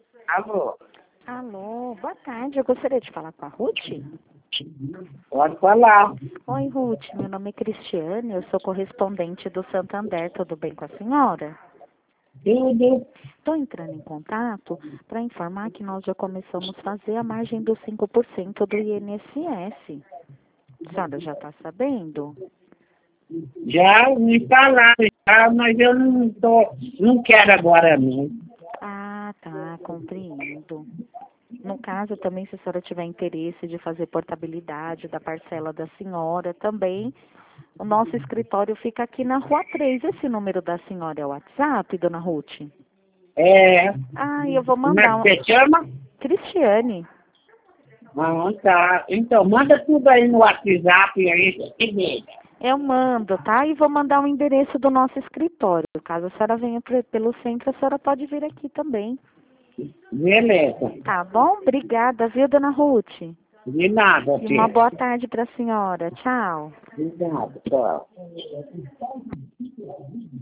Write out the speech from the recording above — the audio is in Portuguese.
Alô, Alô, boa tarde. Eu gostaria de falar com a Ruth. pode falar. Oi, Ruth. Meu nome é Cristiane. Eu sou correspondente do Santander. Tudo bem com a senhora? Tudo. Estou entrando em contato para informar que nós já começamos a fazer a margem dos 5% do INSS. A senhora já está sabendo? Já me falaram, já, mas eu não quero agora não. Ah, tá. Compreendo. No caso, também, se a senhora tiver interesse de fazer portabilidade da parcela da senhora, também o nosso escritório fica aqui na Rua 3. Esse número da senhora é o WhatsApp, dona Ruth? É, Ah, eu vou como é mandar que você chama? Cristiane. Ah, tá. Então, manda tudo aí no WhatsApp aí, que beleza. Eu mando, tá? E vou mandar o endereço do nosso escritório. Caso a senhora venha pelo centro, a senhora pode vir aqui também. Beleza. Tá bom? Obrigada, viu, dona Ruth? De nada, E uma tia. boa tarde para a senhora. Tchau. De nada, tchau.